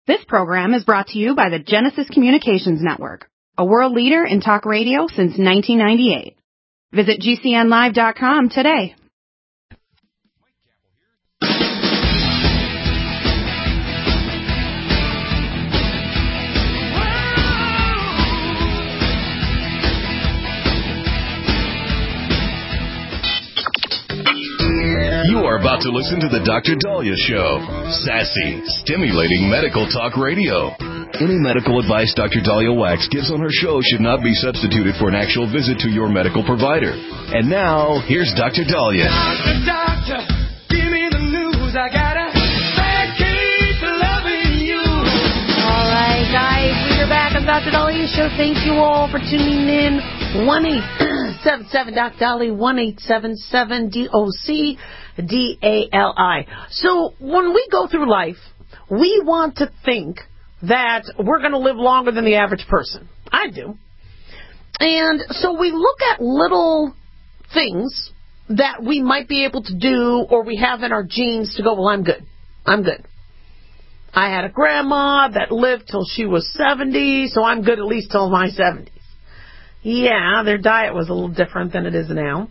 This program is brought to you by the Genesis Communications Network, a world leader in talk radio since 1998. Visit GCNlive.com today. You are about to listen to The Dr. Daliah Show. Sassy, stimulating medical talk radio. Any medical advice Dr. Daliah Wax gives on her show should not be substituted for an actual visit to your medical provider. And now, here's Dr. Daliah. Doctor, give me the news. I got a bad case of loving you. All right, guys, we're back on Dr. Daliah Show. Thank you all for tuning in. 1-877 Dr. Daliah, 1-877 DOC-DALI. So when we go through life, we want to think that we're going to live longer than the average person. I do. And so we look at little things that we might be able to do or we have in our genes to go, well, I'm good. I'm good. I had a grandma that lived till she was 70, so I'm good at least till my 70s. Yeah, their diet was a little different than it is now.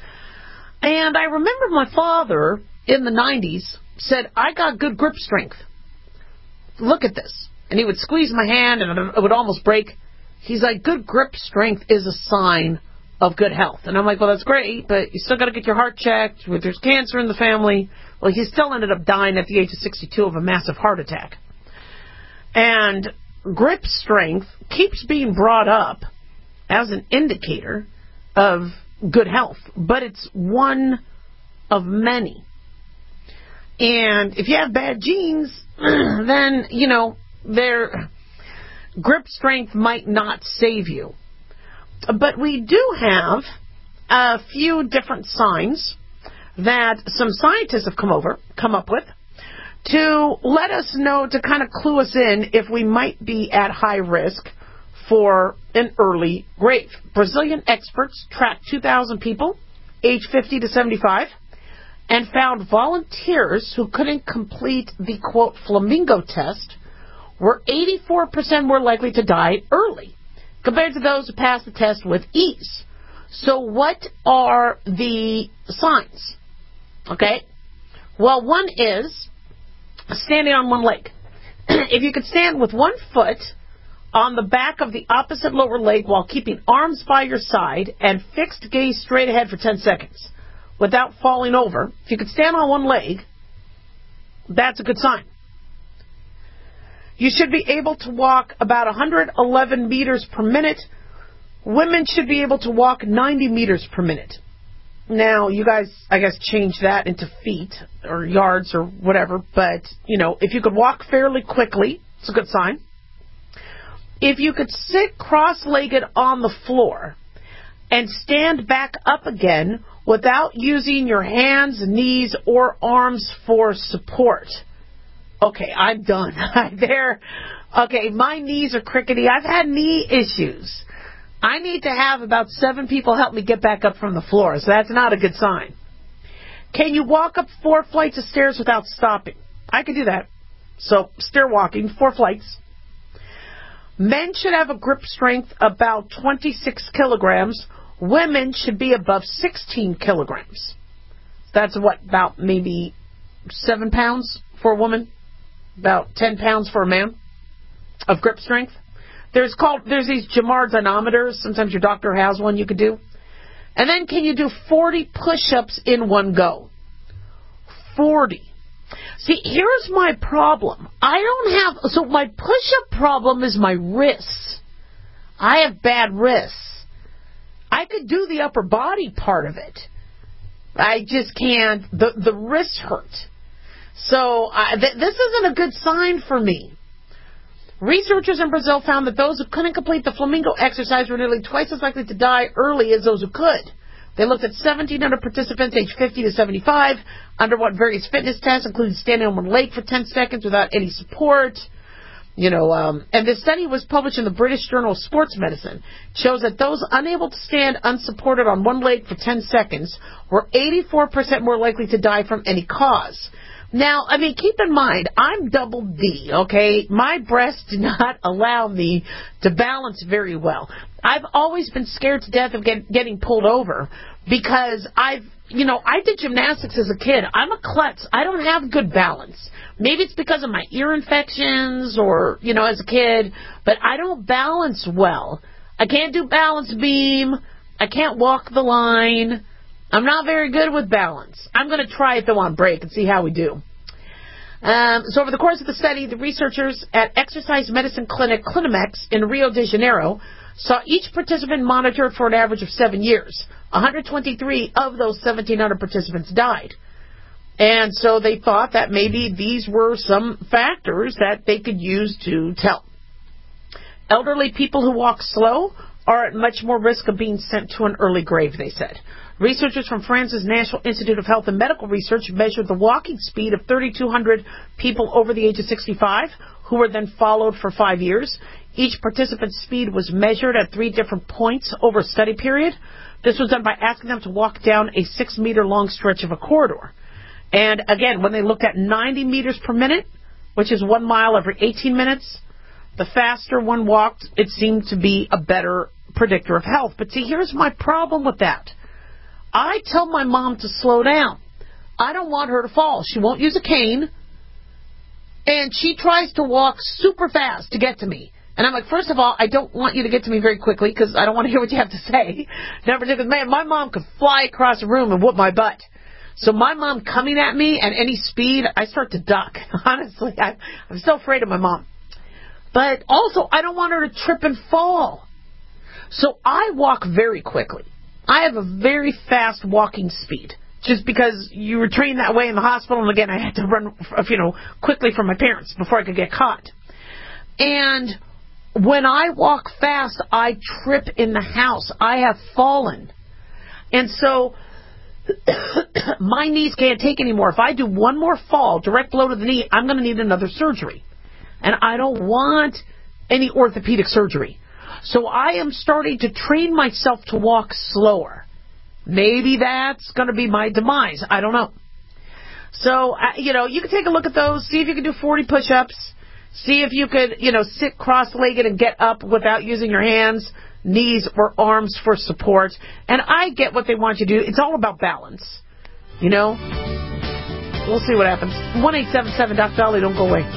And I remember my father in the 90s said, I got good grip strength. Look at this. And he would squeeze my hand and it would almost break. He's like, good grip strength is a sign of good health. And I'm like, well, that's great, but you still got to get your heart checked. There's cancer in the family. Well, he still ended up dying at the age of 62 of a massive heart attack. And grip strength keeps being brought up as an indicator of good health, but it's one of many. And if you have bad genes, then, you know, their grip strength might not save you. But we do have a few different signs that some scientists have come up with to let us know, to kind of clue us in if we might be at high risk for an early grave. Brazilian experts tracked 2,000 people, aged 50 to 75, and found volunteers who couldn't complete the, quote, flamingo test were 84% more likely to die early compared to those who passed the test with ease. So what are the signs? Okay? Well, one is standing on one leg. If you could stand with one foot on the back of the opposite lower leg while keeping arms by your side and fixed gaze straight ahead for 10 seconds without falling over, if you could stand on one leg, that's a good sign. You should be able to walk about 111 meters per minute. Women should be able to walk 90 meters per minute. Now, you guys, I guess, change that into feet or yards or whatever, but, you know, if you could walk fairly quickly, it's a good sign. If you could sit cross-legged on the floor and stand back up again without using your hands, knees, or arms for support. Okay, I'm done. Okay, my knees are crickety. I've had knee issues. I need to have about 7 people help me get back up from the floor, so that's not a good sign. Can you walk up 4 flights of stairs without stopping? I can do that. So, stair walking, 4 flights. Men should have a grip strength about 26 kilograms. Women should be above 16 kilograms. That's what, about maybe 7 pounds for a woman? About 10 pounds for a man of grip strength? There's these Jamar dynamometers. Sometimes your doctor has one you could do. And then can you do 40 push-ups in one go? 40. See, here's my problem. So my push-up problem is my wrists. I have bad wrists. I could do the upper body part of it. I just can't. The wrists hurt. So this isn't a good sign for me. Researchers in Brazil found that those who couldn't complete the flamingo exercise were nearly twice as likely to die early as those who could. They looked at 1,700 participants aged 50 to 75, underwent various fitness tests, including standing on one leg for 10 seconds without any support. And this study was published in the British Journal of Sports Medicine. It shows that those unable to stand unsupported on one leg for 10 seconds were 84% more likely to die from any cause. Now, I mean, keep in mind, I'm double D, okay? My breasts do not allow me to balance very well. I've always been scared to death of getting pulled over because I did gymnastics as a kid. I'm a klutz. I don't have good balance. Maybe it's because of my ear infections or, as a kid, but I don't balance well. I can't do balance beam. I can't walk the line. I'm not very good with balance. I'm going to try it, though, on break and see how we do. So over the course of the study, the researchers at Exercise Medicine Clinic Clinimex in Rio de Janeiro saw each participant monitored for an average of 7 years. 123 of those 1,700 participants died. And so they thought that maybe these were some factors that they could use to tell. Elderly people who walk slow are at much more risk of being sent to an early grave, they said. Researchers from France's National Institute of Health and Medical Research measured the walking speed of 3,200 people over the age of 65, who were then followed for 5 years. Each participant's speed was measured at 3 different points over a study period. This was done by asking them to walk down a 6-meter-long stretch of a corridor. And again, when they looked at 90 meters per minute, which is 1 mile every 18 minutes, the faster one walked, it seemed to be a better predictor of health. But see, here's my problem with that. I tell my mom to slow down. I don't want her to fall. She won't use a cane, and she tries to walk super fast to get to me. And I'm like, first of all, I don't want you to get to me very quickly because I don't want to hear what you have to say. Number two, because man, my mom could fly across the room and whoop my butt. So my mom coming at me at any speed, I start to duck. Honestly, I'm so afraid of my mom. But also, I don't want her to trip and fall. So I walk very quickly. I have a very fast walking speed, just because you were trained that way in the hospital, and again, I had to run, quickly from my parents before I could get caught. And when I walk fast, I trip in the house. I have fallen. And so my knees can't take anymore. If I do one more fall, direct blow to the knee, I'm going to need another surgery. And I don't want any orthopedic surgery. So I am starting to train myself to walk slower. Maybe that's going to be my demise. I don't know. So, you can take a look at those. See if you can do 40 push-ups. See if you could, sit cross-legged and get up without using your hands, knees, or arms for support. And I get what they want you to do. It's all about balance. We'll see what happens. 1-877 Dr. Dolly, don't go away.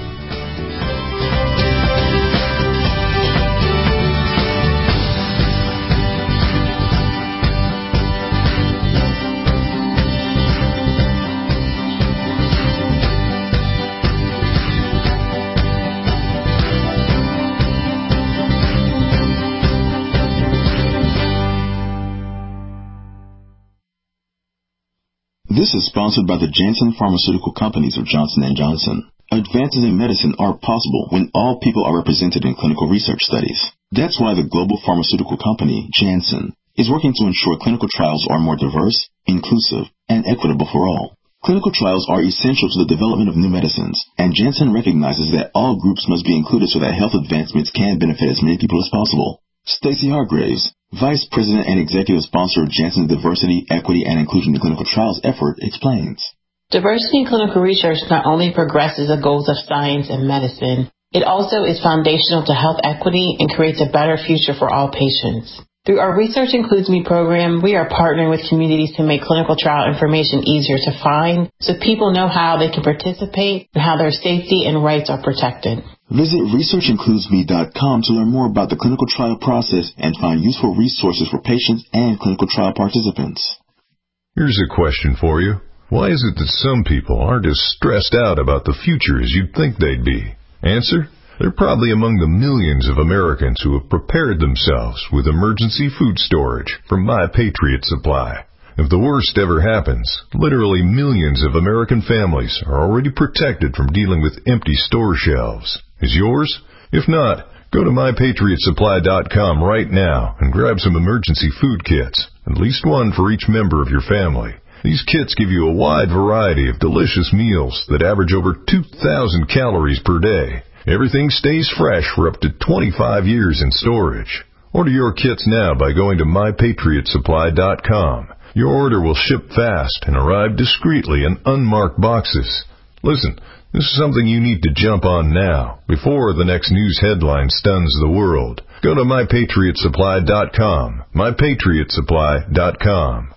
This is sponsored by the Janssen Pharmaceutical Companies of Johnson & Johnson. Advances in medicine are possible when all people are represented in clinical research studies. That's why the global pharmaceutical company, Janssen, is working to ensure clinical trials are more diverse, inclusive, and equitable for all. Clinical trials are essential to the development of new medicines, and Janssen recognizes that all groups must be included so that health advancements can benefit as many people as possible. Stacey Hargraves, Vice President and Executive Sponsor of Janssen's Diversity, Equity, and Inclusion in Clinical Trials effort, explains. Diversity in clinical research not only progresses the goals of science and medicine, it also is foundational to health equity and creates a better future for all patients. Through our Research Includes Me program, we are partnering with communities to make clinical trial information easier to find so people know how they can participate and how their safety and rights are protected. Visit researchincludesme.com to learn more about the clinical trial process and find useful resources for patients and clinical trial participants. Here's a question for you. Why is it that some people aren't as stressed out about the future as you'd think they'd be? Answer? They're probably among the millions of Americans who have prepared themselves with emergency food storage from My Patriot Supply. If the worst ever happens, literally millions of American families are already protected from dealing with empty store shelves. Is yours? If not, go to MyPatriotSupply.com right now and grab some emergency food kits, at least one for each member of your family. These kits give you a wide variety of delicious meals that average over 2,000 calories per day. Everything stays fresh for up to 25 years in storage. Order your kits now by going to MyPatriotSupply.com. Your order will ship fast and arrive discreetly in unmarked boxes. Listen, this is something you need to jump on now, before the next news headline stuns the world. Go to MyPatriotSupply.com. MyPatriotSupply.com.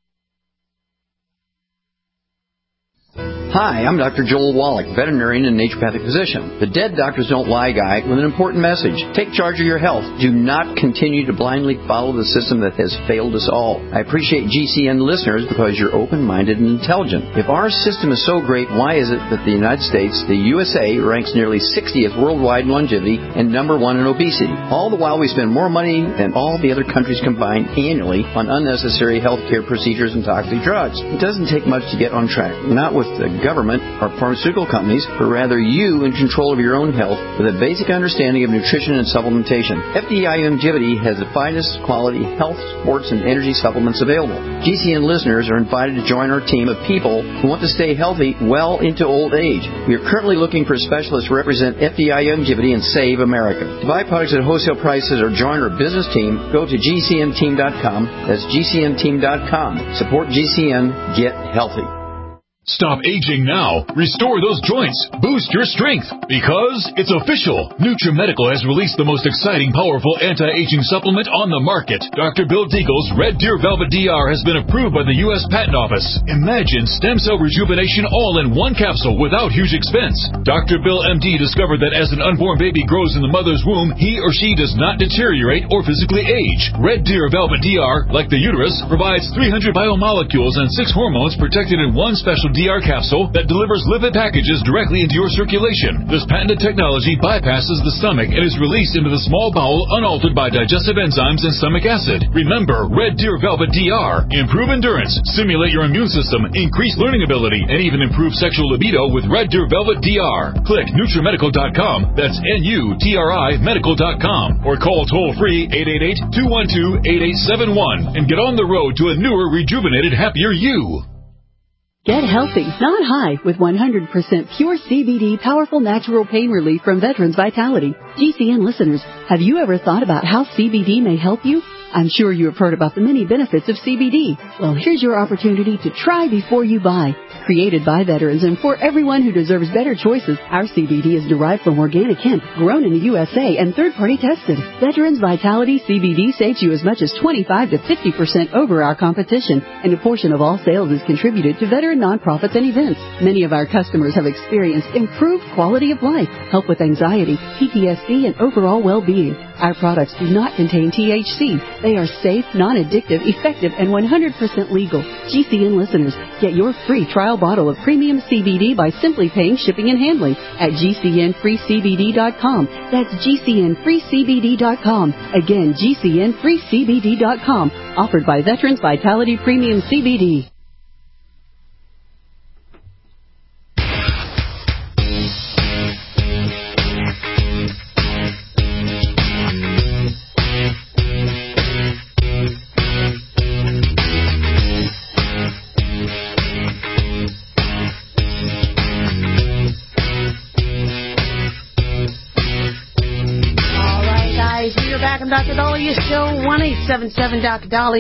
Hi, I'm Dr. Joel Wallach, veterinarian and naturopathic physician. The Dead Doctors Don't Lie guy with an important message. Take charge of your health. Do not continue to blindly follow the system that has failed us all. I appreciate GCN listeners because you're open-minded and intelligent. If our system is so great, why is it that the United States, the USA, ranks nearly 60th worldwide in longevity and number 1 in obesity? All the while we spend more money than all the other countries combined annually on unnecessary healthcare procedures and toxic drugs. It doesn't take much to get on track. Not with the government or pharmaceutical companies, but rather you in control of your own health with a basic understanding of nutrition and supplementation. FDI Longevity has the finest quality health, sports, and energy supplements available. GCN listeners are invited to join our team of people who want to stay healthy well into old age. We are currently looking for specialists to represent FDI Longevity and Save America. To buy products at wholesale prices or join our business team, go to GCNteam.com. That's GCNteam.com. Support GCN. Get healthy. Stop aging now. Restore those joints. Boost your strength. Because it's official. NutriMedical has released the most exciting, powerful anti-aging supplement on the market. Dr. Bill Deagle's Red Deer Velvet DR has been approved by the U.S. Patent Office. Imagine stem cell rejuvenation all in one capsule without huge expense. Dr. Bill MD discovered that as an unborn baby grows in the mother's womb, he or she does not deteriorate or physically age. Red Deer Velvet DR, like the uterus, provides 300 biomolecules and 6 hormones protected in one special DR capsule that delivers lipid packages directly into your circulation. This patented technology bypasses the stomach and is released into the small bowel unaltered by digestive enzymes and stomach acid. Remember, Red Deer Velvet DR. Improve endurance, stimulate your immune system, increase learning ability, and even improve sexual libido with Red Deer Velvet DR. Click NutriMedical.com. That's NUTRI Medical.com. Or call toll-free 888-212-8871 and get on the road to a newer, rejuvenated, happier you. Get healthy, not high, with 100% pure CBD powerful natural pain relief from Veterans Vitality. GCN listeners, have you ever thought about how CBD may help you? I'm sure you have heard about the many benefits of CBD. Well, here's your opportunity to try before you buy. Created by veterans and for everyone who deserves better choices, our CBD is derived from organic hemp, grown in the USA, and third-party tested. Veterans Vitality CBD saves you as much as 25 to 50% over our competition, and a portion of all sales is contributed to veteran nonprofits and events. Many of our customers have experienced improved quality of life, help with anxiety, PTSD, and overall well-being. Our products do not contain THC. They are safe, non-addictive, effective, and 100% legal. GCN listeners, get your free trial bottle of premium CBD by simply paying shipping and handling at GCNFreeCBD.com. That's GCNFreeCBD.com. Again, GCNFreeCBD.com. Offered by Veterans Vitality Premium CBD. Dr. Dahlia Show, 1-877-Dr.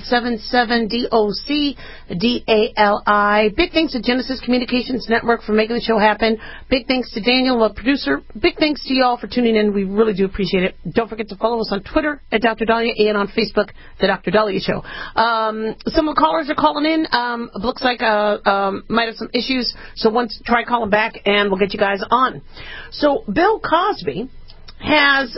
1-877-DOC-DALI. Big thanks to Genesis Communications Network for making the show happen. Big thanks to Daniel, the producer. Big thanks to you all for tuning in. We really do appreciate it. Don't forget to follow us on Twitter at Dr. Dahlia and on Facebook, The Dr. Dahlia Show. Some of the callers are calling in. Looks like might have some issues, so try calling back and we'll get you guys on. So Bill Cosby has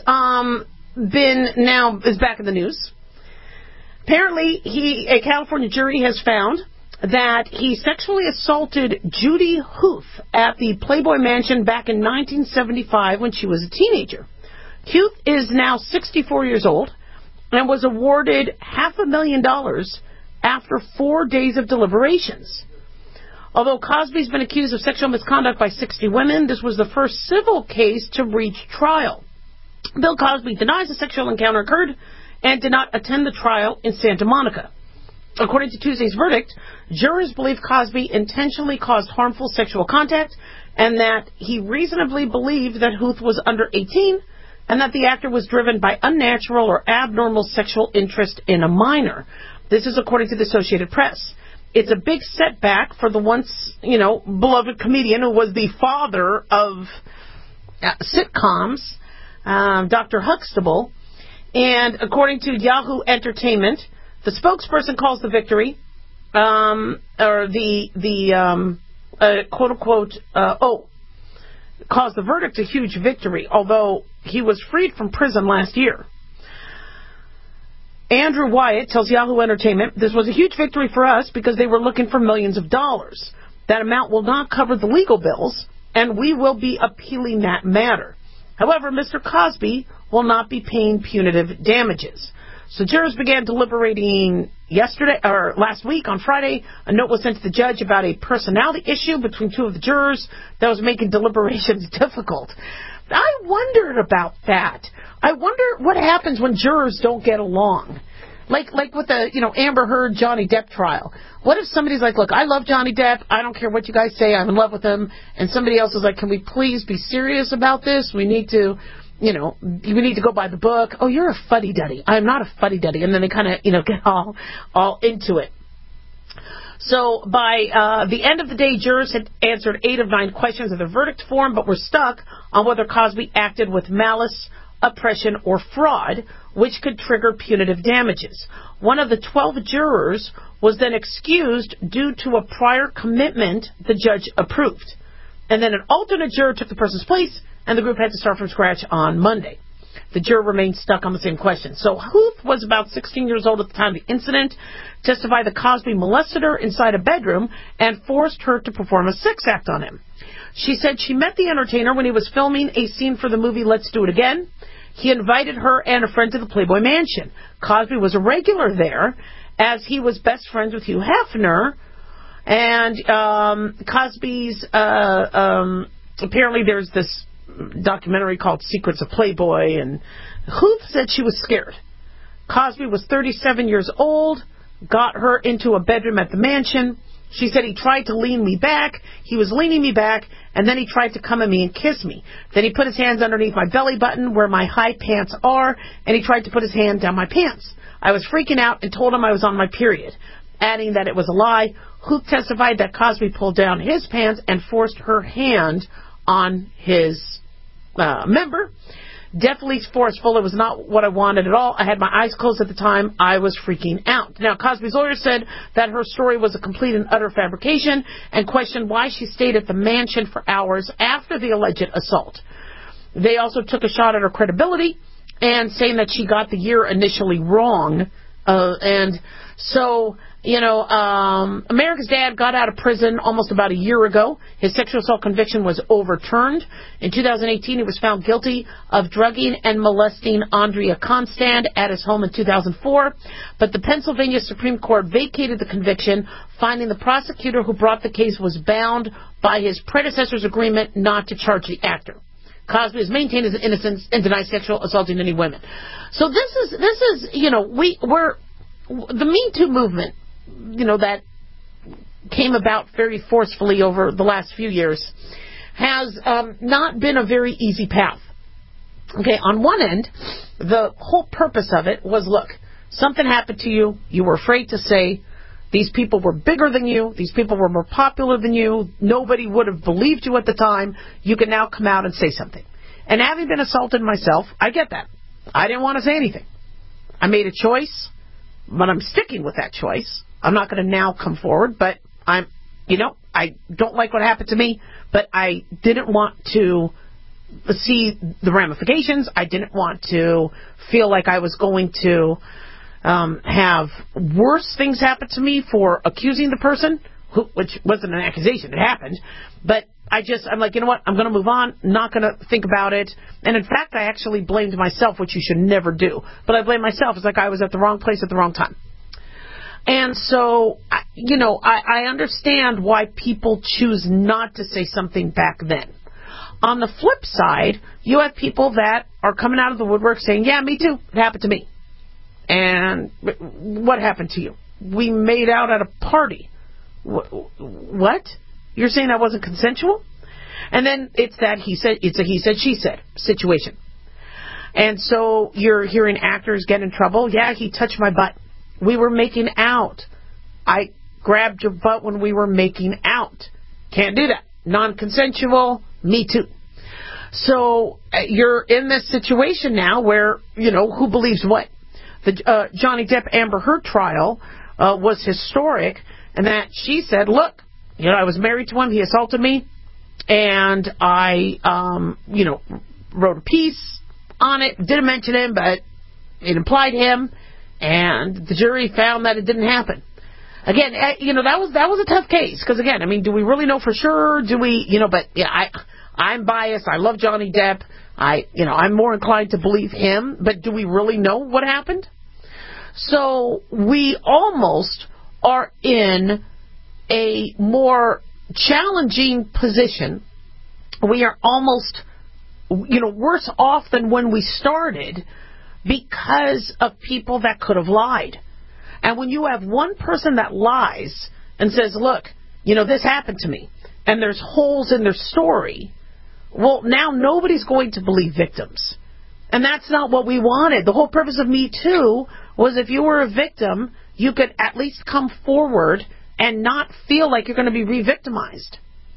is back in the news. Apparently, a California jury has found that he sexually assaulted Judy Huth at the Playboy Mansion back in 1975 when she was a teenager. Huth is now 64 years old and was awarded $500,000 after 4 days of deliberations. Although Cosby's been accused of sexual misconduct by 60 women, this was the first civil case to reach trial. Bill Cosby denies a sexual encounter occurred and did not attend the trial in Santa Monica. According to Tuesday's verdict, jurors believe Cosby intentionally caused harmful sexual contact and that he reasonably believed that Huth was under 18 and that the actor was driven by unnatural or abnormal sexual interest in a minor. This is according to the Associated Press. It's a big setback for the once, beloved comedian who was the father of sitcoms, Dr. Huxtable. And according to Yahoo Entertainment, the spokesperson calls the victory, quote-unquote, caused the verdict a huge victory, although he was freed from prison last year. Andrew Wyatt tells Yahoo Entertainment, this was a huge victory for us because they were looking for millions of dollars. That amount will not cover the legal bills, and we will be appealing that matter. However, Mr. Cosby will not be paying punitive damages. So jurors began deliberating last week on Friday. A note was sent to the judge about a personality issue between two of the jurors that was making deliberations difficult. I wondered about that. I wonder what happens when jurors don't get along. Like with the, Amber Heard, Johnny Depp trial. What if somebody's like, look, I love Johnny Depp. I don't care what you guys say. I'm in love with him. And somebody else is like, can we please be serious about this? We need to, we need to go by the book. Oh, you're a fuddy-duddy. I'm not a fuddy-duddy. And then they kind of, get all into it. So by the end of the day, jurors had answered 8 of 9 questions of the verdict form, but were stuck on whether Cosby acted with malice, oppression, or fraud, which could trigger punitive damages. One of the 12 jurors was then excused due to a prior commitment the judge approved. And then an alternate juror took the person's place, and the group had to start from scratch on Monday. The juror remained stuck on the same question. So Huth was about 16 years old at the time of the incident, testified that Cosby molested her inside a bedroom and forced her to perform a sex act on him. She said she met the entertainer when he was filming a scene for the movie Let's Do It Again. He invited her and a friend to the Playboy Mansion. Cosby was a regular there, as he was best friends with Hugh Hefner. And Cosby's, apparently there's this documentary called Secrets of Playboy, and Huth said she was scared. Cosby was 37 years old, got her into a bedroom at the mansion. She said he tried to lean me back. He was leaning me back, and then he tried to come at me and kiss me. Then he put his hands underneath my belly button where my high pants are, and he tried to put his hand down my pants. I was freaking out and told him I was on my period, adding that it was a lie. Huth testified that Cosby pulled down his pants and forced her hand on his member. Definitely forceful. It was not what I wanted at all. I had my eyes closed at the time. I was freaking out. Now, Cosby's lawyer said that her story was a complete and utter fabrication and questioned why she stayed at the mansion for hours after the alleged assault. They also took a shot at her credibility and saying that she got the year initially wrong. And so, America's Dad got out of prison almost about a year ago. His sexual assault conviction was overturned. In 2018, he was found guilty of drugging and molesting Andrea Constand at his home in 2004. But the Pennsylvania Supreme Court vacated the conviction, finding the prosecutor who brought the case was bound by his predecessor's agreement not to charge the actor. Cosby has maintained his innocence and denies sexual assaulting any women. So this is we're the Me Too movement, that came about very forcefully over the last few years, has not been a very easy path. Okay, on one end, the whole purpose of it was, look, something happened to you, you were afraid to say, these people were bigger than you, these people were more popular than you, nobody would have believed you at the time, you can now come out and say something. And having been assaulted myself, I get that. I didn't want to say anything. I made a choice, but I'm sticking with that choice. I'm not going to now come forward, but I don't like what happened to me, but I didn't want to see the ramifications. I didn't want to feel like I was going to have worse things happen to me for accusing the person, which wasn't an accusation, it happened, but I'm like, you know what, I'm going to move on, not going to think about it. And in fact, I actually blamed myself, which you should never do. But I blamed myself. It's like I was at the wrong place at the wrong time. And so, I understand why people choose not to say something back then. On the flip side, you have people that are coming out of the woodwork saying, yeah, me too, it happened to me. And what happened to you? We made out at a party. What? You're saying that wasn't consensual? And then it's a he said, she said situation. And so you're hearing actors get in trouble. Yeah, he touched my butt. We were making out. I grabbed your butt when we were making out. Can't do that. Non-consensual, me too. So you're in this situation now where, who believes what? The Johnny Depp Amber Heard trial was historic, and that she said, look, I was married to him, he assaulted me, and I, wrote a piece on it, didn't mention him, but it implied him, and the jury found that it didn't happen. Again, that was a tough case, because again, do we really know for sure? Do we, but yeah, I'm biased. I love Johnny Depp. I'm more inclined to believe him, but do we really know what happened? So we almost are in a more challenging position. We are almost, worse off than when we started because of people that could have lied. And when you have one person that lies and says, look, this happened to me, and there's holes in their story, well, now nobody's going to believe victims. And that's not what we wanted. The whole purpose of Me Too was if you were a victim, you could at least come forward and not feel like you're going to be re-victimized.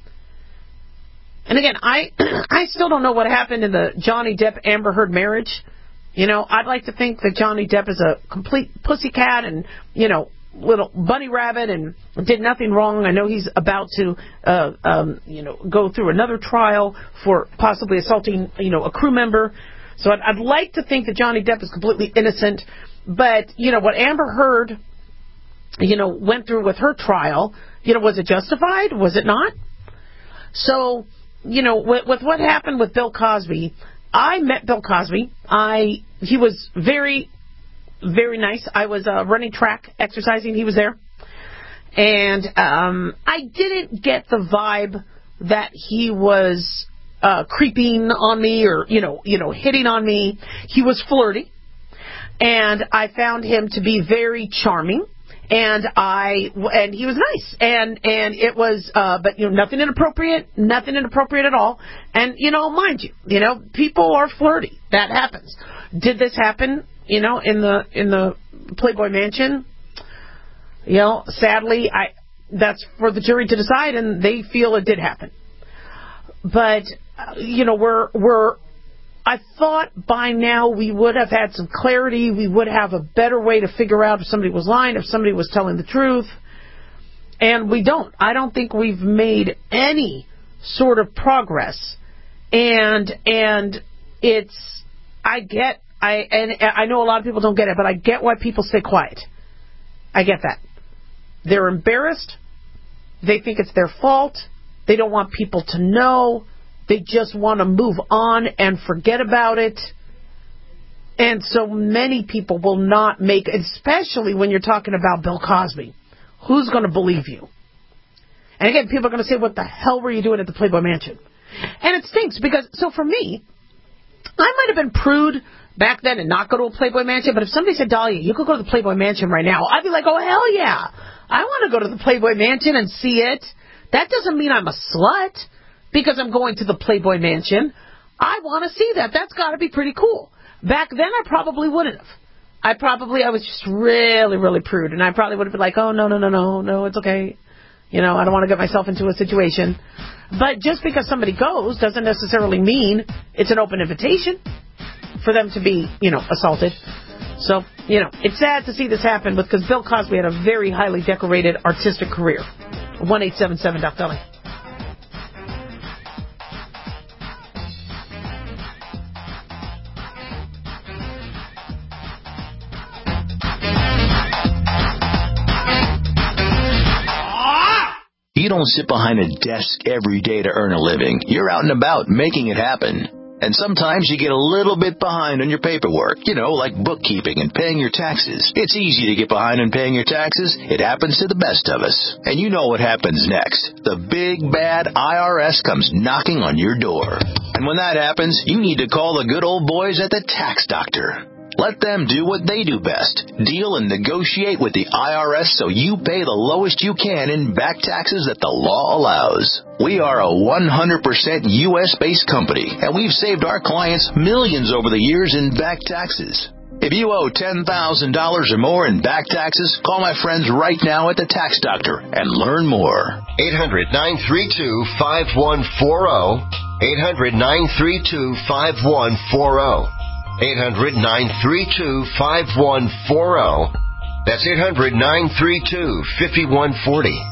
And again, I still don't know what happened in the Johnny Depp Amber Heard marriage. I'd like to think that Johnny Depp is a complete pussycat and, little bunny rabbit and did nothing wrong. I know he's about to, go through another trial for possibly assaulting, a crew member. So I'd like to think that Johnny Depp is completely innocent. But, what Amber Heard, went through with her trial, was it justified? Was it not? So, with what happened with Bill Cosby, I met Bill Cosby. He was very, very nice. I was running track, exercising. He was there. And I didn't get the vibe that he was creeping on me or, hitting on me. He was flirty. And I found him to be very charming. And he was nice. And it was, but, nothing inappropriate at all. And, mind you, people are flirty. That happens. Did this happen, in the Playboy Mansion? Sadly, that's for the jury to decide, and they feel it did happen. But, I thought by now we would have had some clarity. We would have a better way to figure out if somebody was lying, if somebody was telling the truth. And we don't. I don't think we've made any sort of progress. And it's, I know a lot of people don't get it, but I get why people stay quiet. I get that. They're embarrassed. They think it's their fault. They don't want people to know. They just want to move on and forget about it. And so many people will not make, especially when you're talking about Bill Cosby. Who's going to believe you? And again, people are going to say, what the hell were you doing at the Playboy Mansion? And it stinks because, so for me, I might have been prude back then and not go to a Playboy Mansion, but if somebody said, Dahlia, you could go to the Playboy Mansion right now, I'd be like, oh, hell yeah. I want to go to the Playboy Mansion and see it. That doesn't mean I'm a slut because I'm going to the Playboy Mansion. I want to see that. That's got to be pretty cool. Back then, I probably wouldn't have. I was just really, really prude, and I probably would have been like, oh, no, it's okay. I don't want to get myself into a situation. But just because somebody goes doesn't necessarily mean it's an open invitation for them to be, assaulted. So, it's sad to see this happen because Bill Cosby had a very highly decorated artistic career. 1-877-DOC-BELLY. You don't sit behind a desk every day to earn a living. You're out and about making it happen. And sometimes you get a little bit behind on your paperwork, like bookkeeping and paying your taxes. It's easy to get behind on paying your taxes. It happens to the best of us. And you know what happens next. The big, bad IRS comes knocking on your door. And when that happens, you need to call the good old boys at the Tax Doctor. Let them do what they do best. Deal and negotiate with the IRS so you pay the lowest you can in back taxes that the law allows. We are a 100% U.S.-based company, and we've saved our clients millions over the years in back taxes. If you owe $10,000 or more in back taxes, call my friends right now at the Tax Doctor and learn more. 800-932-5140. 800-932-5140. 800-932-5140. That's 800-932-5140.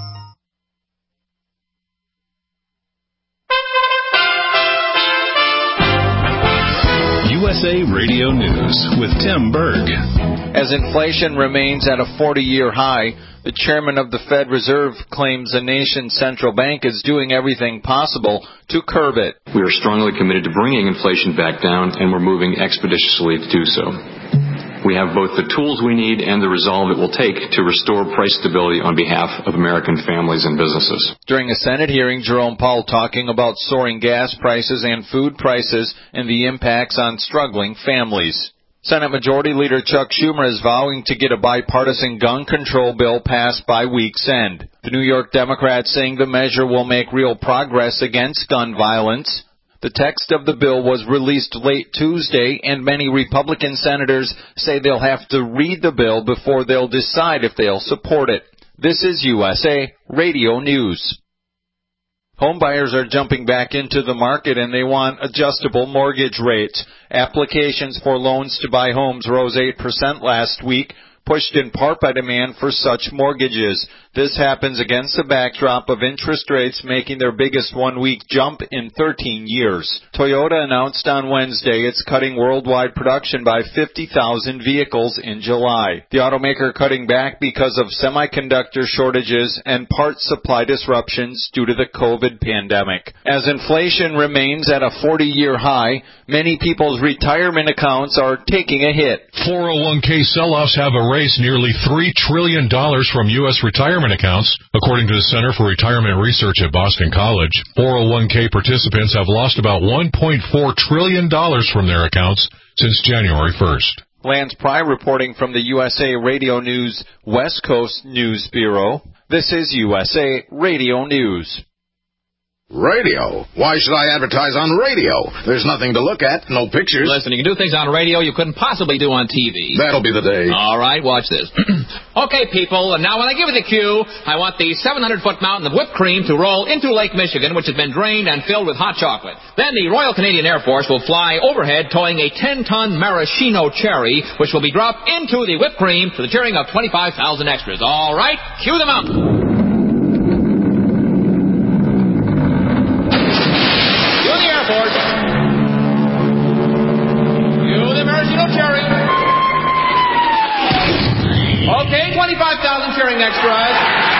USA Radio News with Tim Berg. As inflation remains at a 40-year high, the chairman of the Fed Reserve claims the nation's central bank is doing everything possible to curb it. We are strongly committed to bringing inflation back down, and we're moving expeditiously to do so. We have both the tools we need and the resolve it will take to restore price stability on behalf of American families and businesses. During a Senate hearing, Jerome Powell talking about soaring gas prices and food prices and the impacts on struggling families. Senate Majority Leader Chuck Schumer is vowing to get a bipartisan gun control bill passed by week's end. The New York Democrats saying the measure will make real progress against gun violence. The text of the bill was released late Tuesday, and many Republican senators say they'll have to read the bill before they'll decide if they'll support it. This is USA Radio News. Home buyers are jumping back into the market, and they want adjustable mortgage rates. Applications for loans to buy homes rose 8% last week, pushed in part by demand for such mortgages. This happens against the backdrop of interest rates making their biggest one-week jump in 13 years. Toyota announced on Wednesday it's cutting worldwide production by 50,000 vehicles in July. The automaker cutting back because of semiconductor shortages and parts supply disruptions due to the COVID pandemic. As inflation remains at a 40-year high, many people's retirement accounts are taking a hit. 401k sell-offs have erased nearly $3 trillion from U.S. retirement accounts, according to the Center for Retirement Research at Boston College. 401k participants have lost about $1.4 trillion from their accounts since January 1st. Lance Pry reporting from the USA Radio News West Coast News Bureau. This is USA Radio News. Radio? Why should I advertise on radio? There's nothing to look at, no pictures. Listen, you can do things on radio you couldn't possibly do on TV. That'll be the day. All right, watch this. Okay, people, now when I give you the cue, I want the 700-foot mountain of whipped cream to roll into Lake Michigan, which has been drained and filled with hot chocolate. Then the Royal Canadian Air Force will fly overhead towing a 10-ton maraschino cherry, which will be dropped into the whipped cream to the cheering of 25,000 extras. All right, cue the mountain. Okay, 25,000 cheering extras.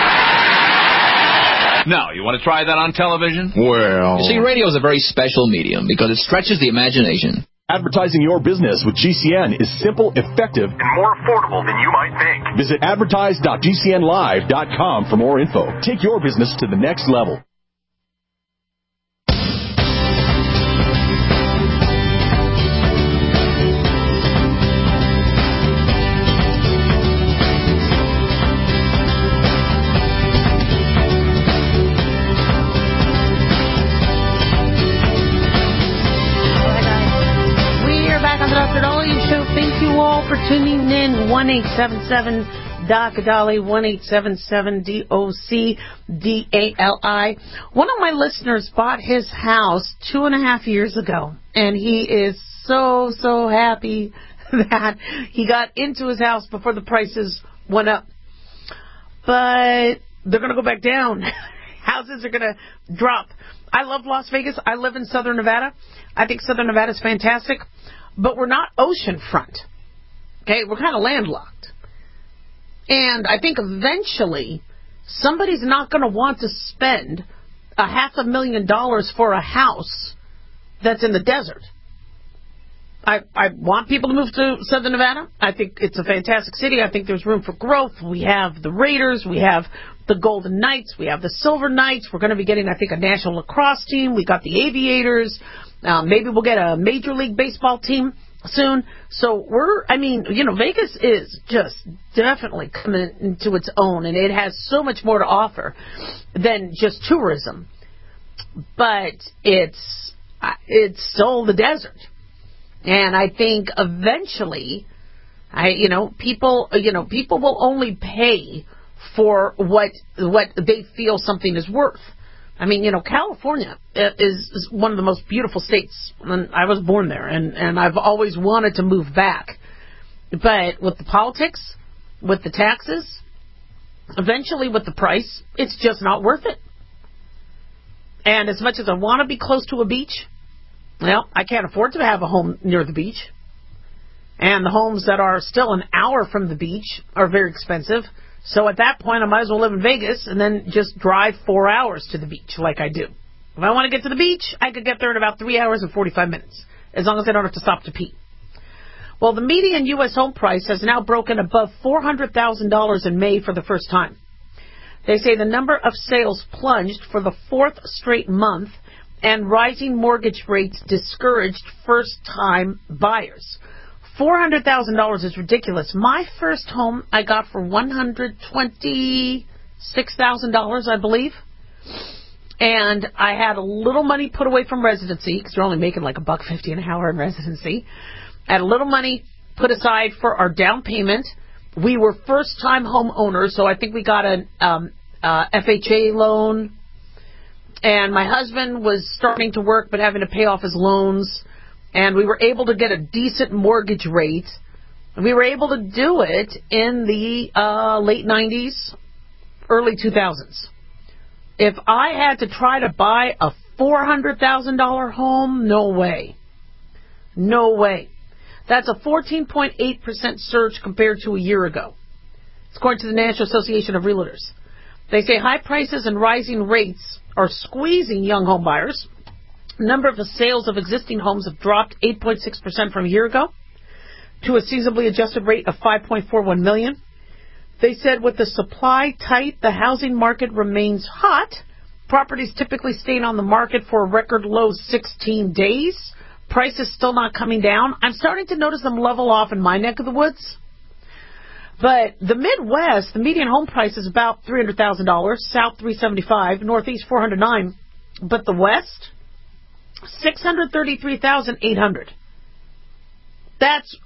Now, you want to try that on television? Well... You see, radio is a very special medium because it stretches the imagination. Advertising your business with GCN is simple, effective, and more affordable than you might think. Visit advertise.gcnlive.com for more info. Take your business to the next level. For tuning in, 1-877-DOC-DALI, 1-877-DOC-DALI. One of my listeners bought his house 2.5 years ago, and he is so happy that he got into his house before the prices went up. But they're going to go back down. Houses are going to drop. I love Las Vegas. I live in Southern Nevada. I think Southern Nevada is fantastic, but we're not oceanfront. Okay, we're kind of landlocked. And I think eventually somebody's not going to want to spend $500,000 for a house that's in the desert. I want people to move to Southern Nevada. I think it's a fantastic city. I think there's room for growth. We have the Raiders. We have the Golden Knights. We have the Silver Knights. We're going to be getting, I think, a national lacrosse team. We got the Aviators. Maybe we'll get a Major League Baseball team soon. So Vegas is just definitely coming into its own, and it has so much more to offer than just tourism. But it's still the desert. And I think eventually People will only pay for what they feel something is worth. I mean, California is one of the most beautiful states. And I was born there, and I've always wanted to move back. But with the politics, with the taxes, eventually with the price, it's just not worth it. And as much as I want to be close to a beach, well, I can't afford to have a home near the beach. And the homes that are still an hour from the beach are very expensive. So at that point, I might as well live in Vegas and then just drive 4 hours to the beach like I do. If I want to get to the beach, I could get there in about 3 hours and 45 minutes, as long as I don't have to stop to pee. Well, the median U.S. home price has now broken above $400,000 in May for the first time. They say the number of sales plunged for the fourth straight month, and rising mortgage rates discouraged first-time buyers. $400,000 is ridiculous. My first home I got for $126,000, I believe. And I had a little money put away from residency, because they're only making like $1.50 an hour in residency. I had a little money put aside for our down payment. We were first-time homeowners, so I think we got an FHA loan. And my husband was starting to work but having to pay off his loans. And we were able to get a decent mortgage rate. We were able to do it in the late 90s, early 2000s. If I had to try to buy a $400,000 home, no way. No way. That's a 14.8% surge compared to a year ago. It's according to the National Association of Realtors. They say high prices and rising rates are squeezing young home buyers. The number of the sales of existing homes have dropped 8.6% from a year ago to a seasonally adjusted rate of 5.41 million. They said with the supply tight, the housing market remains hot. Properties typically staying on the market for a record low 16 days. Prices still not coming down. I'm starting to notice them level off in my neck of the woods. But the Midwest, the median home price is about $300,000, South $375,000, Northeast $409,000. But the West, $633,800. That's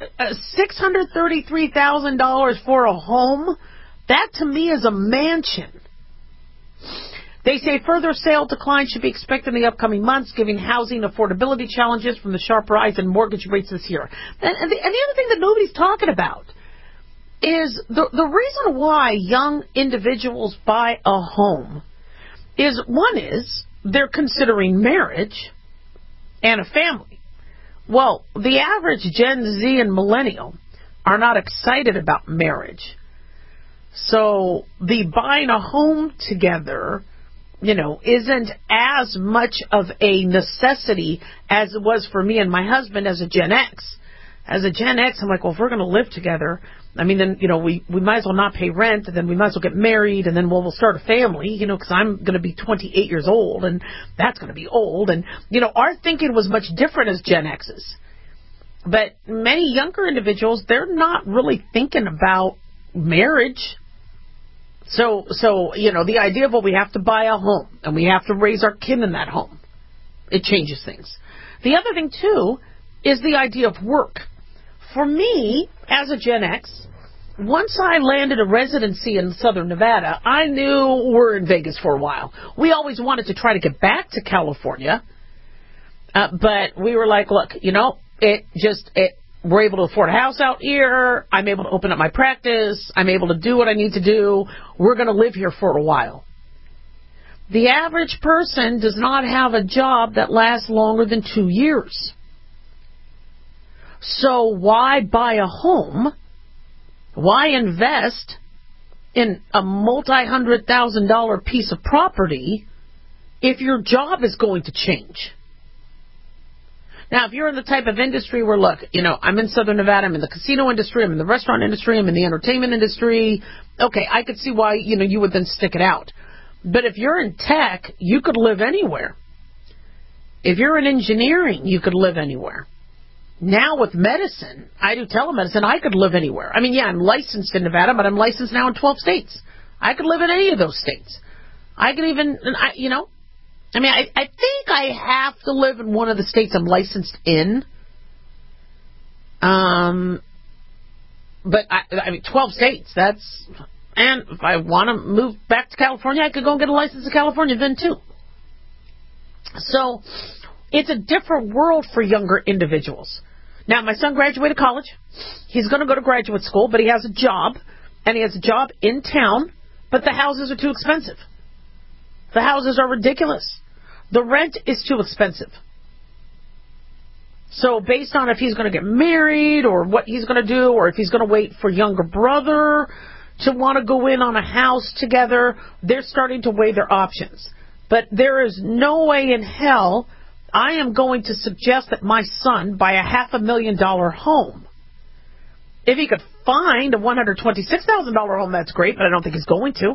$633,000 for a home. That to me is a mansion. They say further sale decline should be expected in the upcoming months, giving housing affordability challenges from the sharp rise in mortgage rates this year. And the other thing that nobody's talking about is the reason why young individuals buy a home is, one is they're considering marriage and a family. Well, the average Gen Z and millennial are not excited about marriage. So the buying a home together, isn't as much of a necessity as it was for me and my husband as a Gen X. As a Gen X, I'm like, well, if we're going to live together, I mean, then, we might as well not pay rent, and then we might as well get married, and then we'll start a family, because I'm going to be 28 years old, and that's going to be old. And, our thinking was much different as Gen X's. But many younger individuals, they're not really thinking about marriage. So the idea of, well, we have to buy a home, and we have to raise our kid in that home, it changes things. The other thing, too, is the idea of work. For me, as a Gen X, once I landed a residency in Southern Nevada, I knew we're in Vegas for a while. We always wanted to try to get back to California, but we were like, look, we're able to afford a house out here. I'm able to open up my practice. I'm able to do what I need to do. We're going to live here for a while. The average person does not have a job that lasts longer than 2 years. So why buy a home? Why invest in a multi-$100,000 piece of property if your job is going to change? Now, if you're in the type of industry where, look, I'm in Southern Nevada, I'm in the casino industry, I'm in the restaurant industry, I'm in the entertainment industry, okay, I could see why, you would then stick it out. But if you're in tech, you could live anywhere. If you're in engineering, you could live anywhere. Now with medicine, I do telemedicine, I could live anywhere. I mean, yeah, I'm licensed in Nevada, but I'm licensed now in 12 states. I could live in any of those states. I could even, I think I have to live in one of the states I'm licensed in. But, I mean, 12 states, and if I want to move back to California, I could go and get a license in California then, too. So, it's a different world for younger individuals. Now, my son graduated college. He's going to go to graduate school, but he has a job, and he has a job in town, but the houses are too expensive. The houses are ridiculous. The rent is too expensive. So based on if he's going to get married or what he's going to do, or if he's going to wait for younger brother to want to go in on a house together, they're starting to weigh their options. But there is no way in hell I am going to suggest that my son buy a $500,000 home. If he could find a $126,000 home, that's great, but I don't think he's going to.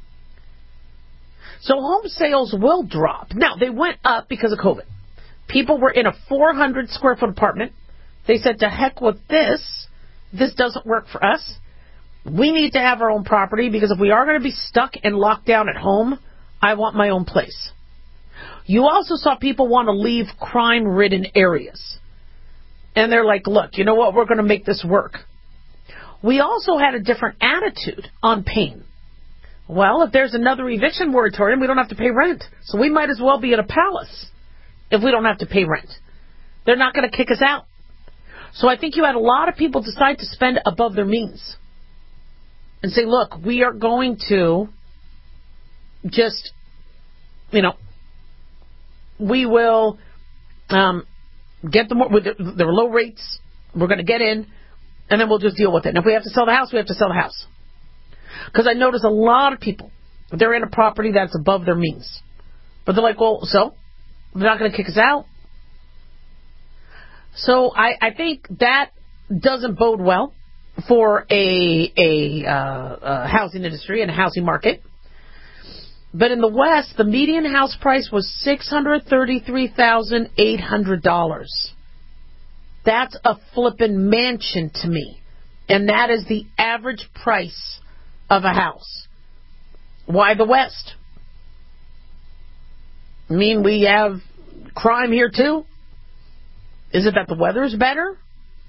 So home sales will drop. Now, they went up because of COVID. People were in a 400-square-foot apartment. They said, to heck with this. This doesn't work for us. We need to have our own property, because if we are going to be stuck and locked down at home, I want my own place. You also saw people want to leave crime-ridden areas. And they're like, look, you know what? We're going to make this work. We also had a different attitude on pain. Well, if there's another eviction moratorium, we don't have to pay rent. So we might as well be in a palace if we don't have to pay rent. They're not going to kick us out. So I think you had a lot of people decide to spend above their means and say, look, we are going to just, we will get their low rates. We're going to get in, and then we'll just deal with it. And if we have to sell the house, we have to sell the house. Because I notice a lot of people, they're in a property that's above their means. But they're like, well, so? They're not going to kick us out. So I think that doesn't bode well for a housing industry and a housing market. But in the West, the median house price was $633,800. That's a flippin' mansion to me. And that is the average price of a house. Why the West? I mean, we have crime here too? Is it that the weather's better?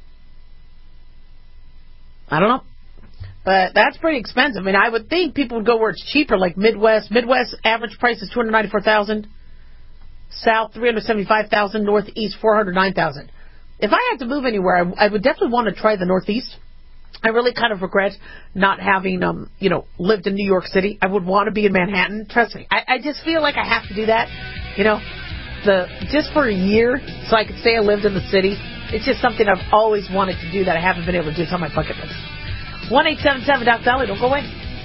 I don't know. But that's pretty expensive. I mean, I would think people would go where it's cheaper, like Midwest. Midwest average price is $294,000. South, $375,000. Northeast, $409,000. If I had to move anywhere, I would definitely want to try the Northeast. I really kind of regret not having, lived in New York City. I would want to be in Manhattan. Trust me. I just feel like I have to do that, just for a year so I could say I lived in the city. It's just something I've always wanted to do that I haven't been able to do. It's on my bucket list. 1-877-Doc-Dolly. Don't go away.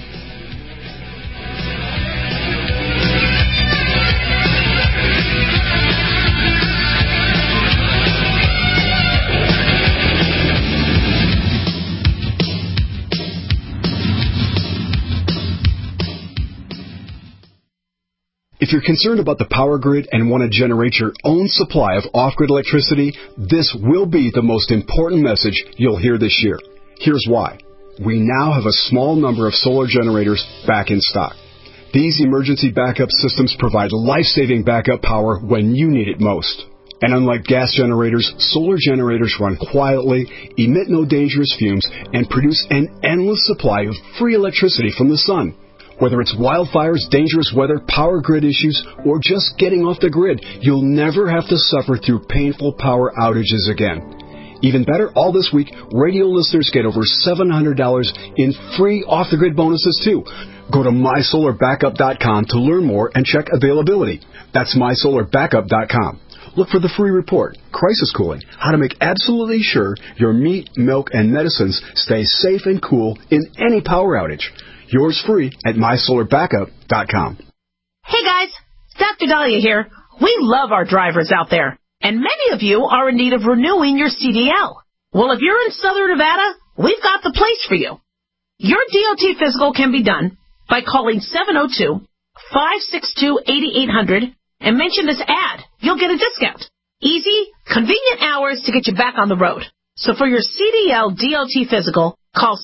If you're concerned about the power grid and want to generate your own supply of off-grid electricity, this will be the most important message you'll hear this year. Here's why. We now have a small number of solar generators back in stock. These emergency backup systems provide life-saving backup power when you need it most. And unlike gas generators, solar generators run quietly, emit no dangerous fumes, and produce an endless supply of free electricity from the sun. Whether it's wildfires, dangerous weather, power grid issues, or just getting off the grid, you'll never have to suffer through painful power outages again. Even better, all this week, radio listeners get over $700 in free off-the-grid bonuses, too. Go to MySolarBackup.com to learn more and check availability. That's MySolarBackup.com. Look for the free report, Crisis Cooling, how to make absolutely sure your meat, milk, and medicines stay safe and cool in any power outage. Yours free at MySolarBackup.com. Hey guys, Dr. Dahlia here. We love our drivers out there, and many of you are in need of renewing your CDL. Well, if you're in Southern Nevada, we've got the place for you. Your DOT physical can be done by calling 702-562-8800 and mention this ad. You'll get a discount. Easy, convenient hours to get you back on the road. So for your CDL DOT physical, call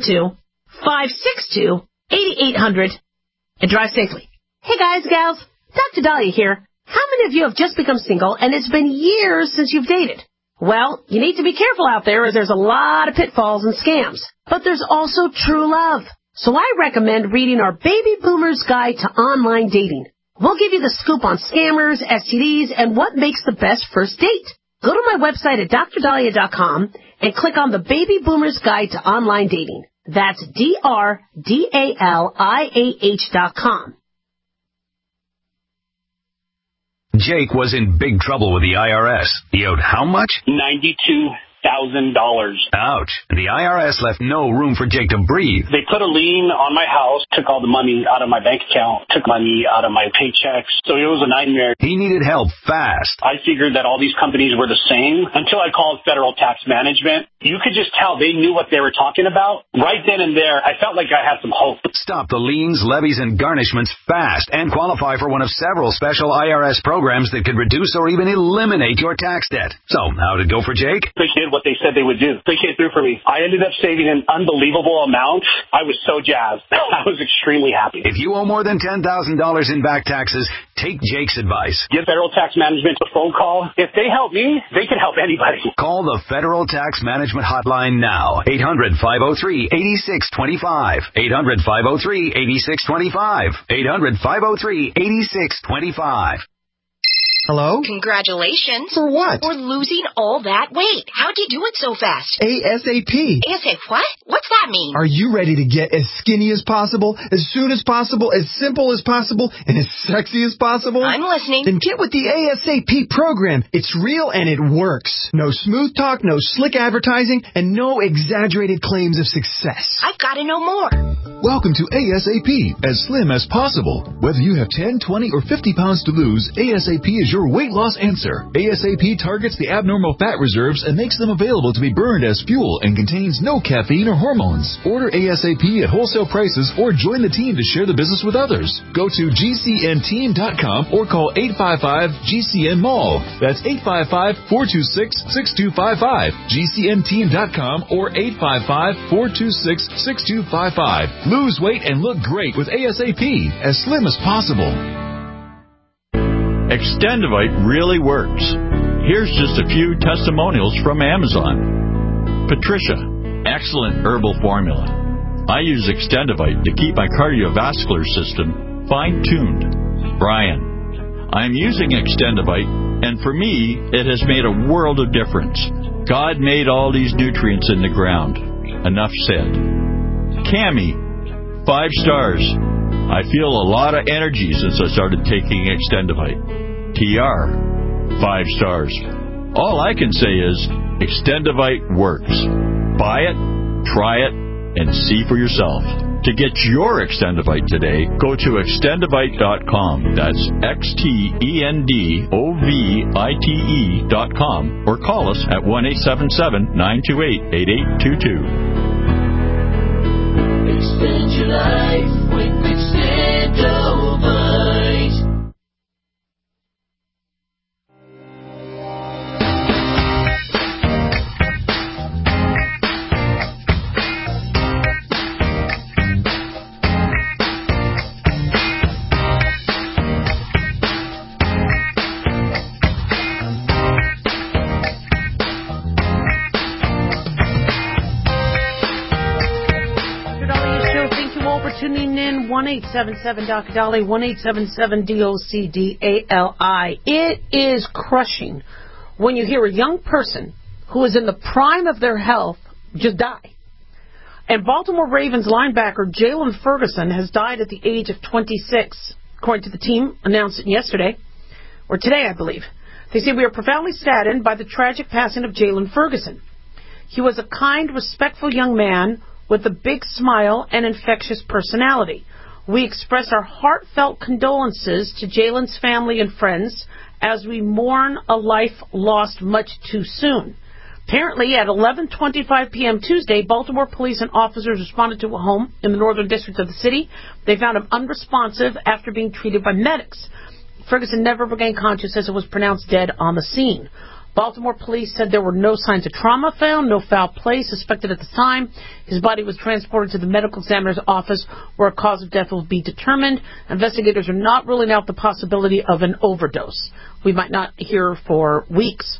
702-562-8800 and drive safely. Hey guys, gals, Dr. Dahlia here. How many of you have just become single and it's been years since you've dated? Well, you need to be careful out there as there's a lot of pitfalls and scams. But there's also true love. So I recommend reading our Baby Boomer's Guide to Online Dating. We'll give you the scoop on scammers, STDs, and what makes the best first date. Go to my website at drdahlia.com and click on the Baby Boomer's Guide to Online Dating. That's DRDALIAH.com. Jake was in big trouble with the IRS. He owed how much? $92,000. Ouch. The IRS left no room for Jake to breathe. They put a lien on my house, took all the money out of my bank account, took money out of my paychecks. So it was a nightmare. He needed help fast. I figured that all these companies were the same until I called Federal Tax Management. You could just tell they knew what they were talking about. Right then and there, I felt like I had some hope. Stop the liens, levies, and garnishments fast and qualify for one of several special IRS programs that could reduce or even eliminate your tax debt. So, how did it go for Jake? They did what they said they would do. They came through for me. I ended up saving an unbelievable amount. I was so jazzed. I was extremely happy. If you owe more than $10,000 in back taxes, take Jake's advice. Give Federal Tax Management a phone call. If they help me, they can help anybody. Call the Federal Tax Management Hotline now. 800-503-8625. 800-503-8625. 800-503-8625. Hello? Congratulations. For what? For losing all that weight. How'd you do it so fast? ASAP. ASAP what? What's that mean? Are you ready to get as skinny as possible, as soon as possible, as simple as possible, and as sexy as possible? I'm listening. Then get with the ASAP program. It's real and it works. No smooth talk, no slick advertising, and no exaggerated claims of success. I've got to know more. Welcome to ASAP, as slim as possible. Whether you have 10, 20, or 50 pounds to lose, ASAP is your weight loss answer. ASAP targets the abnormal fat reserves and makes them available to be burned as fuel and contains no caffeine or hormones. Order ASAP at wholesale prices or join the team to share the business with others. Go to GCNteam.com or call 855-GCN-MALL. That's 855-426-6255. GCNteam.com or 855-426-6255. Lose weight and look great with ASAP, as slim as possible. Extendivite really works. Here's just a few testimonials from Amazon. Patricia, excellent herbal formula. I use Extendivite to keep my cardiovascular system fine-tuned. Brian, I'm using Extendivite, and for me, it has made a world of difference. God made all these nutrients in the ground. Enough said. Cammie, 5 stars. I feel a lot of energy since I started taking Extendivite. TR, 5 stars. All I can say is Extendivite works. Buy it, try it, and see for yourself. To get your Extendivite today, go to Extendivite.com. That's XTENDOVITE.com or call us at 1-877-928-8822. Extend your life with Extendivite. Tuning in, 1-877-Dr. 1-877-DOCDALI. It is crushing when you hear a young person who is in the prime of their health just die. And Baltimore Ravens linebacker Jaylon Ferguson has died at the age of 26, according to the team, announced it yesterday, or today, I believe. They say, we are profoundly saddened by the tragic passing of Jaylon Ferguson. He was a kind, respectful young man with a big smile and infectious personality. We express our heartfelt condolences to Jaylon's family and friends as we mourn a life lost much too soon. Apparently, at 11:25 p.m. Tuesday, Baltimore police and officers responded to a home in the northern district of the city. They found him unresponsive after being treated by medics. Ferguson never regained consciousness as it was pronounced dead on the scene. Baltimore police said there were no signs of trauma found, no foul play suspected at the time. His body was transported to the medical examiner's office where a cause of death will be determined. Investigators are not ruling out the possibility of an overdose. We might not hear for weeks.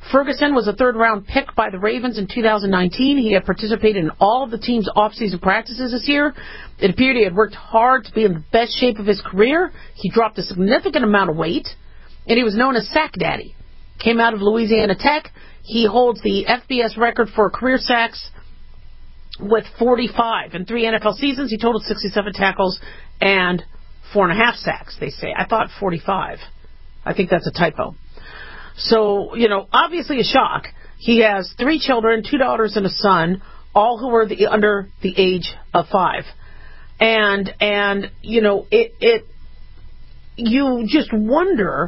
Ferguson was a third-round pick by the Ravens in 2019. He had participated in all of the team's off-season practices this year. It appeared he had worked hard to be in the best shape of his career. He dropped a significant amount of weight, and he was known as Sack Daddy. Came out of Louisiana Tech. He holds the FBS record for career sacks with 45. In 3 NFL seasons, he totaled 67 tackles and 4.5 sacks, they say. I thought 45. I think that's a typo. So, obviously a shock. He has 3 children, 2 daughters and a son, all who are under the age of 5. And you just wonder,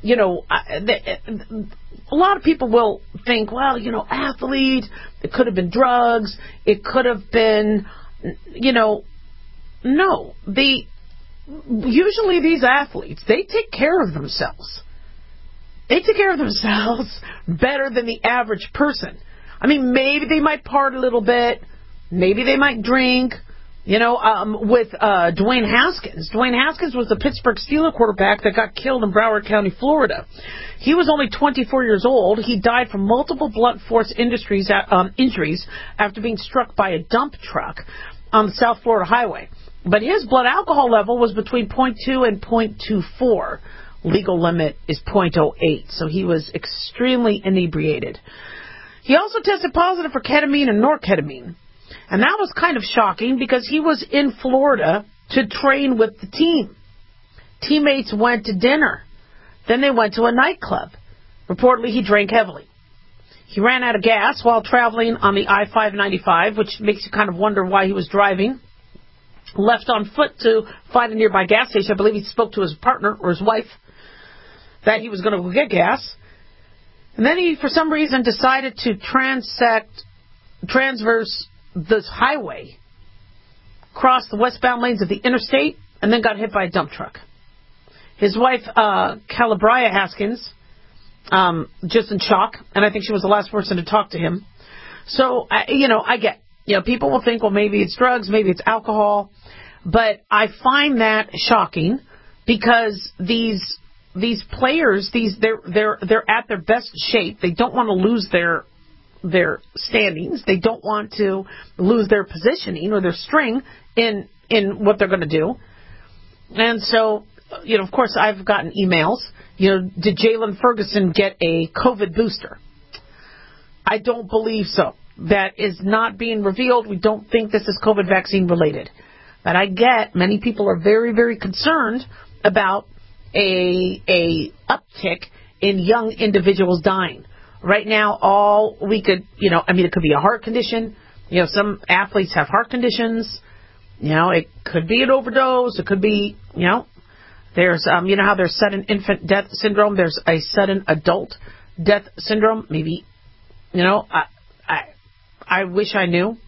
a lot of people will think, well, athlete, it could have been drugs, it could have been, no. Usually these athletes, they take care of themselves. They take care of themselves better than the average person. I mean, maybe they might party a little bit. Maybe they might drink. With Dwayne Haskins. Dwayne Haskins was the Pittsburgh Steelers quarterback that got killed in Broward County, Florida. He was only 24 years old. He died from multiple blunt force injuries after being struck by a dump truck on the South Florida highway. But his blood alcohol level was between 0.2 and 0.24. Legal limit is 0.08, so he was extremely inebriated. He also tested positive for ketamine and norketamine. And that was kind of shocking because he was in Florida to train with the team. Teammates went to dinner. Then they went to a nightclub. Reportedly, he drank heavily. He ran out of gas while traveling on the I-595, which makes you kind of wonder why he was driving. Left on foot to find a nearby gas station. I believe he spoke to his partner or his wife that he was going to go get gas. And then he, for some reason, decided to transverse this highway, crossed the westbound lanes of the interstate, and then got hit by a dump truck. His wife, Calabria Haskins, just in shock, and I think she was the last person to talk to him. So, I get, people will think, well, maybe it's drugs, maybe it's alcohol, but I find that shocking because these players, they're at their best shape. They don't want to lose their standings. They don't want to lose their positioning or their string in what they're going to do. And so, of course, I've gotten emails. Did Jalen Ferguson get a COVID booster? I don't believe so. That is not being revealed. We don't think this is COVID vaccine related. But I get many people are very, very concerned about a uptick in young individuals dying. Right now, all we could, it could be a heart condition. Some athletes have heart conditions. It could be an overdose. It could be, there's, how there's sudden infant death syndrome. There's a sudden adult death syndrome. Maybe, I wish I knew.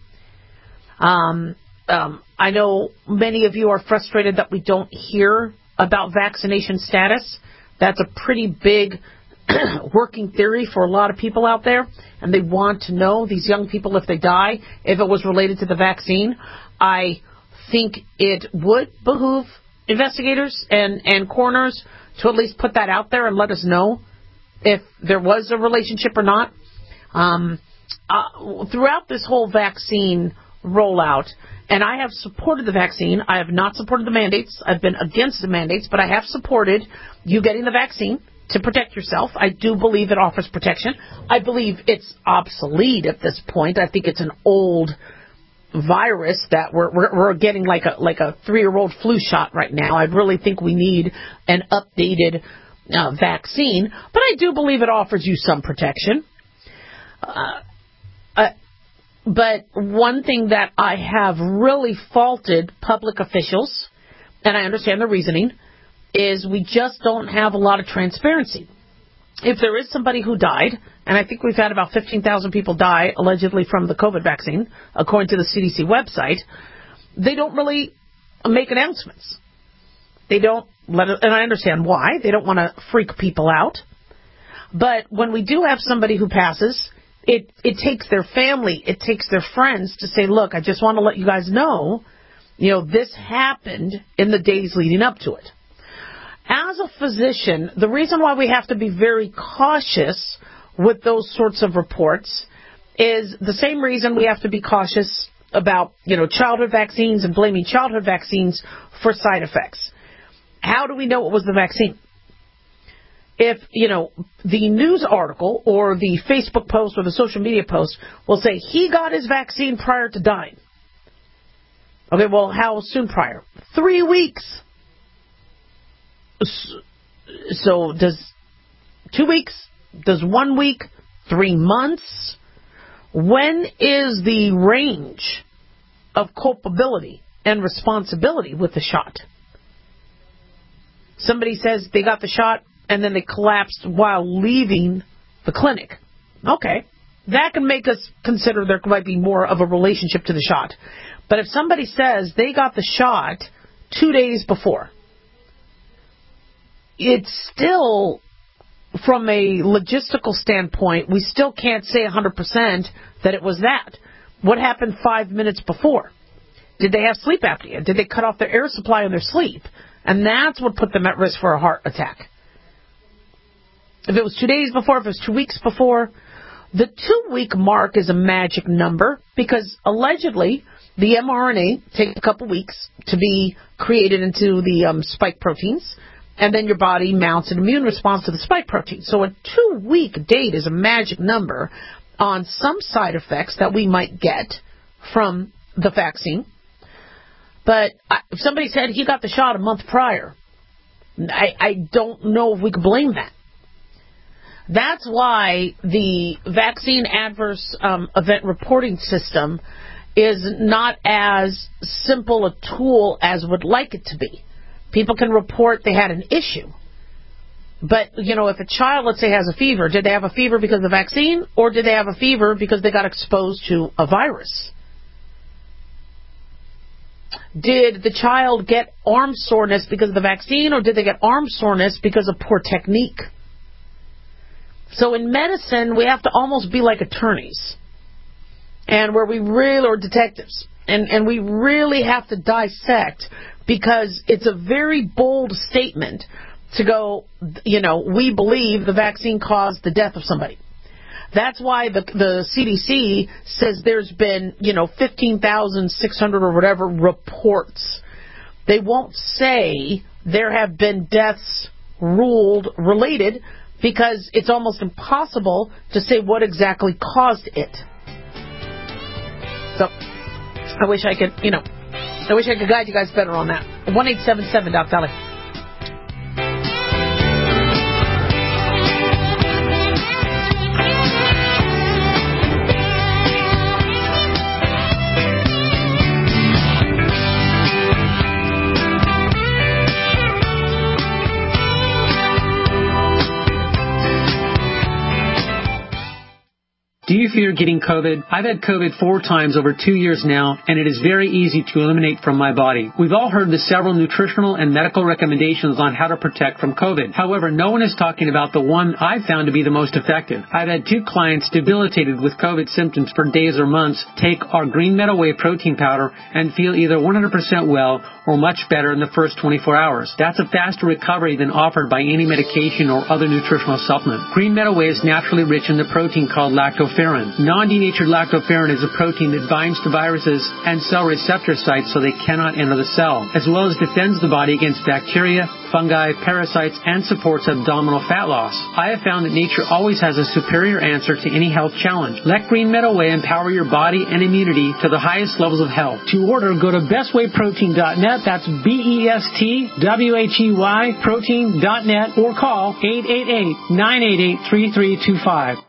I know many of you are frustrated that we don't hear about vaccination status. That's a pretty big working theory for a lot of people out there, and they want to know, these young people, if they die, if it was related to the vaccine. I think it would behoove investigators and coroners to at least put that out there and let us know if there was a relationship or not. Throughout this whole vaccine rollout, and I have supported the vaccine. I have not supported the mandates. I've been against the mandates, but I have supported you getting the vaccine to protect yourself. I do believe it offers protection. I believe it's obsolete at this point. I think it's an old virus that we're getting like a 3-year-old flu shot right now. I really think we need an updated vaccine, but I do believe it offers you some protection. But one thing that I have really faulted public officials, and I understand the reasoning, is we just don't have a lot of transparency. If there is somebody who died, and I think we've had about 15,000 people die allegedly from the COVID vaccine, according to the CDC website, they don't really make announcements. They don't let it, and I understand why. They don't want to freak people out. But when we do have somebody who passes, it takes their family, it takes their friends to say, look, I just want to let you guys know, this happened in the days leading up to it. As a physician, the reason why we have to be very cautious with those sorts of reports is the same reason we have to be cautious about, childhood vaccines and blaming childhood vaccines for side effects. How do we know it was the vaccine? If, the news article or the Facebook post or the social media post will say he got his vaccine prior to dying. Okay, well, how soon prior? 3 weeks. So does 2 weeks? Does 1 week? 3 months? When is the range of culpability and responsibility with the shot? Somebody says they got the shot and then they collapsed while leaving the clinic. Okay, that can make us consider there might be more of a relationship to the shot. But if somebody says they got the shot 2 days before, it's still, from a logistical standpoint, we still can't say 100% that it was that. What happened 5 minutes before? Did they have sleep apnea? Did they cut off their air supply in their sleep? And that's what put them at risk for a heart attack. If it was 2 days before, if it was 2 weeks before, the 2 week mark is a magic number because allegedly the mRNA takes a couple weeks to be created into the spike proteins, and then your body mounts an immune response to the spike protein. So a 2 week date is a magic number on some side effects that we might get from the vaccine. But if somebody said he got the shot a month prior, I don't know if we could blame that. That's why the vaccine adverse event reporting system is not as simple a tool as would like it to be. People can report they had an issue. But, if a child, let's say, has a fever, did they have a fever because of the vaccine, or did they have a fever because they got exposed to a virus? Did the child get arm soreness because of the vaccine, or did they get arm soreness because of poor technique? So in medicine, we have to almost be like attorneys, and or detectives, and we really have to dissect, because it's a very bold statement to go, we believe the vaccine caused the death of somebody. That's why the CDC says there's been, 15,600 or whatever reports. They won't say there have been deaths ruled related, because it's almost impossible to say what exactly caused it. So I wish I could guide you guys better on that. 1-877 Doc Valley. Do you fear getting COVID? I've had COVID 4 times over 2 years now, and it is very easy to eliminate from my body. We've all heard the several nutritional and medical recommendations on how to protect from COVID. However, no one is talking about the one I've found to be the most effective. I've had 2 clients debilitated with COVID symptoms for days or months take our Green Meadow Whey protein powder and feel either 100% well or much better in the first 24 hours. That's a faster recovery than offered by any medication or other nutritional supplement. Green Meadow Whey is naturally rich in the protein called lactoferrin. Non-denatured lactoferrin is a protein that binds to viruses and cell receptor sites so they cannot enter the cell, as well as defends the body against bacteria, fungi, parasites, and supports abdominal fat loss. I have found that nature always has a superior answer to any health challenge. Let Green Meadow Whey empower your body and immunity to the highest levels of health. To order, go to bestwayprotein.net. That's BESTWHEY protein.net, or call 888-988-3325.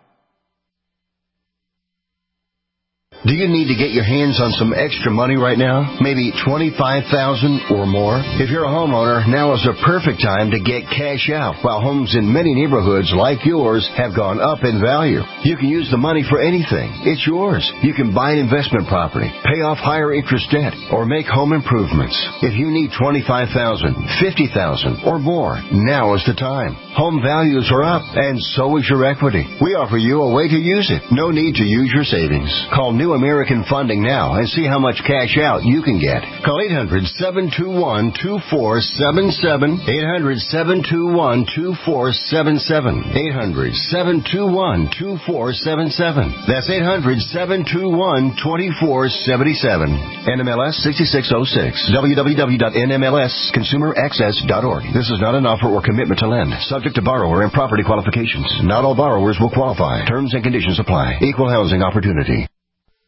Do you need to get your hands on some extra money right now? Maybe $25,000 or more? If you're a homeowner, now is the perfect time to get cash out, while homes in many neighborhoods like yours have gone up in value. You can use the money for anything. It's yours. You can buy an investment property, pay off higher interest debt, or make home improvements. If you need $25,000, $50,000 or more, now is the time. Home values are up, and so is your equity. We offer you a way to use it. No need to use your savings. Call New New American Funding now and see how much cash out you can get. Call 800-721-2477. 800-721-2477. 800-721-2477. That's 800-721-2477. NMLS 6606. www.nmlsconsumeraccess.org. This is not an offer or commitment to lend. Subject to borrower and property qualifications. Not all borrowers will qualify. Terms and conditions apply. Equal housing opportunity.